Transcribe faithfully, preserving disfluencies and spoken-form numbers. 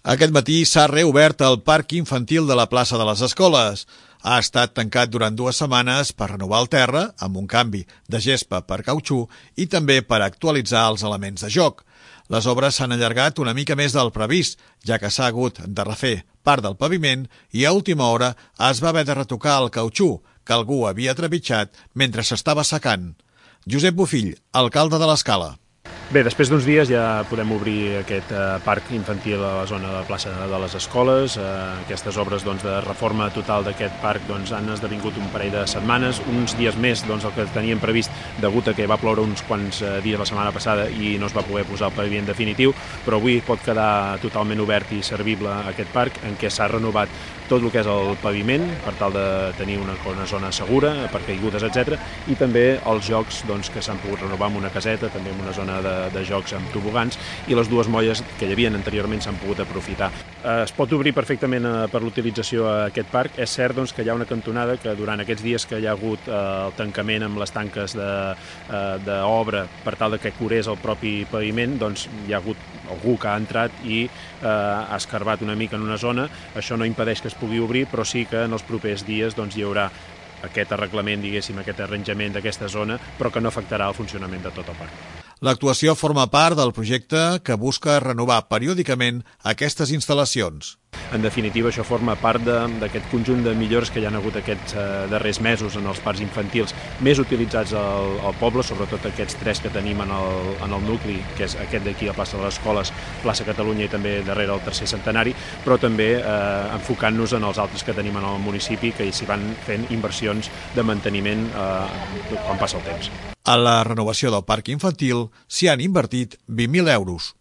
Aquest matí s'ha reobert el parc infantil de la plaça de les Escoles. Ha estat tancat durant dues setmanes per renovar el terra, amb un canvi de gespa per cautxú i també per actualitzar els elements de joc. Les obres s'han allargat una mica més del previst, ja que s'ha hagut de refer part del paviment i a última hora es va haver de retocar el cautxú, que algú havia trepitjat mentre s'estava secant. Josep Bofill, alcalde de l'Escala. Bé, després d'uns dies ja podem obrir aquest eh, parc infantil a la zona de la plaça de les Escoles. Eh, aquestes obres doncs, de reforma total d'aquest parc doncs, han esdevingut un parell de setmanes, uns dies més doncs, el que teníem previst degut a que va ploure uns quants eh, dies la setmana passada i no es va poder posar el paviment definitiu, però avui pot quedar totalment obert i servible aquest parc en què s'ha renovat tot el que és el paviment per tal de tenir una, una zona segura per caigudes, etcètera, i també els jocs doncs, que s'han pogut renovar amb una caseta, també amb una zona de, de jocs amb tobogans, i les dues molles que hi havien anteriorment s'han pogut aprofitar. Eh, es pot obrir perfectament eh, per l'utilització a aquest parc. És cert doncs, que hi ha una cantonada que durant aquests dies que hi ha hagut eh, el tancament amb les tanques d'obra eh, per tal de que curés el propi paviment, doncs hi ha hagut algú que ha entrat i eh, ha escarbat una mica en una zona. Això no impedeix que es pugui obrir, però sí que en els propers dies doncs, hi haurà aquest arreglament, diguéssim, aquest arranjament d'aquesta zona, però que no afectarà el funcionament de tot el parc. L'actuació forma part del projecte que busca renovar periòdicament aquestes instal·lacions. En definitiva, això forma part d'aquest conjunt de millores que hi ha hagut aquests eh, darrers mesos en els parcs infantils més utilitzats al, al poble, sobretot aquests tres que tenim en el, en el nucli, que és aquest d'aquí a plaça de les Escoles, plaça Catalunya i també darrere el tercer centenari, però també eh, enfocant-nos en els altres que tenim en el municipi, que s'hi van fent inversions de manteniment eh, quan passa el temps. A la renovació del parc infantil s'hi han invertit vint mil euros.